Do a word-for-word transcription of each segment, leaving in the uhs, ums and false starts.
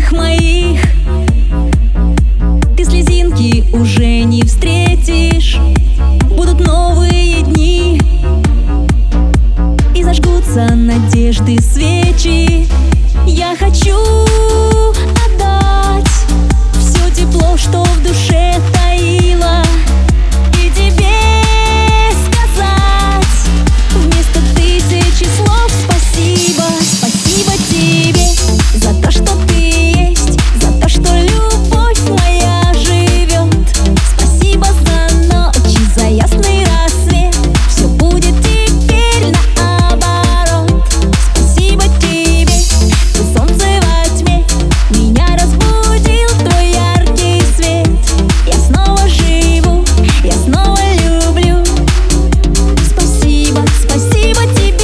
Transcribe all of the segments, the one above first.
глазах моих ты слезинки уже не встретишь. Будут новые дни, и зажгутся надежды свечи. Я хочу отдать все тепло, что в душе таила, и тебе сказать вместо тысячи слов спасибо. Спасибо тебе за то, что ты есть, за то, что любовь моя живет. Спасибо за ночь и за ясный рассвет. Все будет теперь наоборот. Спасибо тебе, ты солнце во тьме, меня разбудил твой яркий свет. Я снова живу, я снова люблю. Спасибо, спасибо тебе.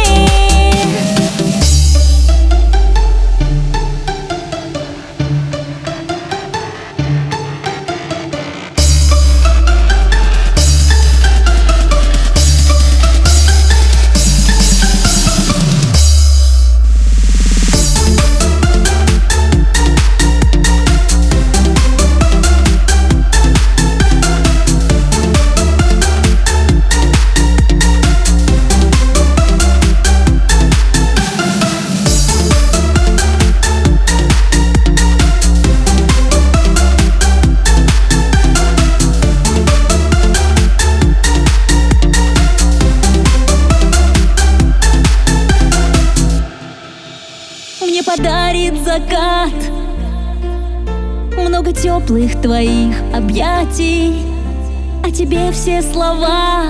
Мне подарит закат много теплых твоих объятий, а тебе все слова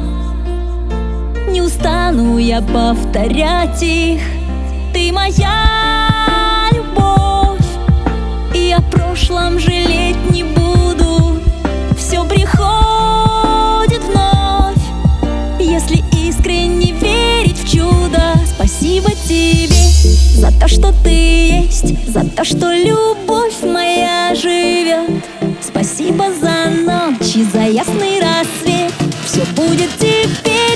не устану я повторять их. Ты моя любовь, и о прошлом жалеть не буду. Все приходит вновь, если искренне верить в чудо. Спасибо тебе за то, что ты есть, за то, что любовь моя живет. Спасибо за ночь и за ясный рассвет. Все будет теперь